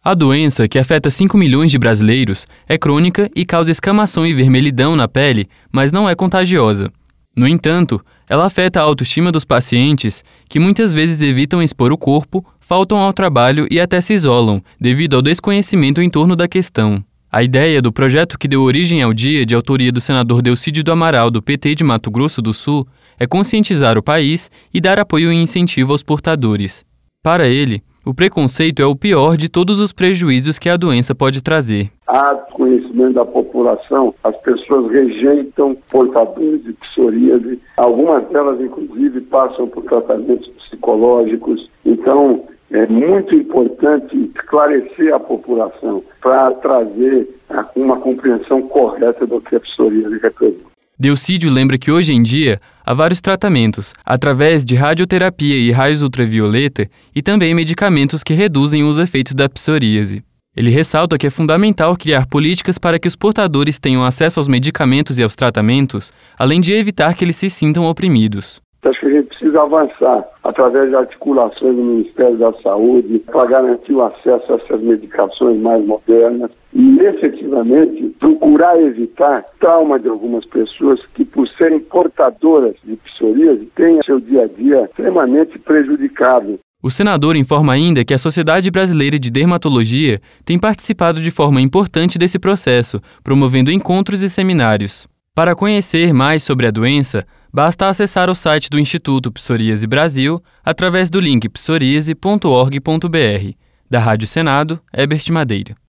A doença, que afeta 5 milhões de brasileiros, é crônica e causa escamação e vermelhidão na pele, mas não é contagiosa. No entanto, ela afeta a autoestima dos pacientes, que muitas vezes evitam expor o corpo, faltam ao trabalho e até se isolam, devido ao desconhecimento em torno da questão. A ideia do projeto que deu origem ao dia, de autoria do senador Delcídio do Amaral, do PT de Mato Grosso do Sul, é conscientizar o país e dar apoio e incentivo aos portadores. Para ele, o preconceito é o pior de todos os prejuízos que a doença pode trazer. Há desconhecimento da população, as pessoas rejeitam portadores de psoríase, algumas delas inclusive passam por tratamentos psicológicos. Então é muito importante esclarecer a população para trazer uma compreensão correta do que a psoríase representa. Delcídio lembra que hoje em dia há vários tratamentos, através de radioterapia e raios ultravioleta, e também medicamentos que reduzem os efeitos da psoríase. Ele ressalta que é fundamental criar políticas para que os portadores tenham acesso aos medicamentos e aos tratamentos, além de evitar que eles se sintam oprimidos. Acho que a gente precisa avançar através de articulações do Ministério da Saúde para garantir o acesso a essas medicações mais modernas e, efetivamente, procurar evitar trauma de algumas pessoas que, por serem portadoras de psoríase, têm seu dia a dia extremamente prejudicado. O senador informa ainda que a Sociedade Brasileira de Dermatologia tem participado de forma importante desse processo, promovendo encontros e seminários. Para conhecer mais sobre a doença, basta acessar o site do Instituto Psoríase Brasil através do link psoriase.org.br. Da Rádio Senado, Herbert Madeira.